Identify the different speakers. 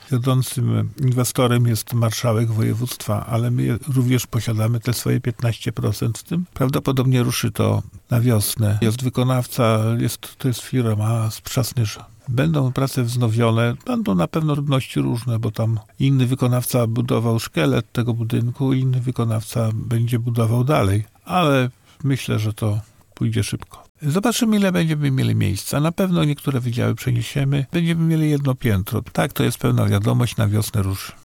Speaker 1: wiodącym inwestorem jest marszałek województwa, ale my również posiadamy te swoje 15% w tym. Prawdopodobnie ruszy to na wiosnę. Jest wykonawca, to jest firma z Przasnyża. Będą prace wznowione, będą na pewno trudności różne, bo tam inny wykonawca budował szkielet tego budynku, inny wykonawca będzie budował dalej, ale myślę, że to pójdzie szybko. Zobaczymy, ile będziemy mieli miejsca. Na pewno niektóre wydziały przeniesiemy. Będziemy mieli jedno piętro. Tak, to jest pewna wiadomość, na wiosnę ruszy.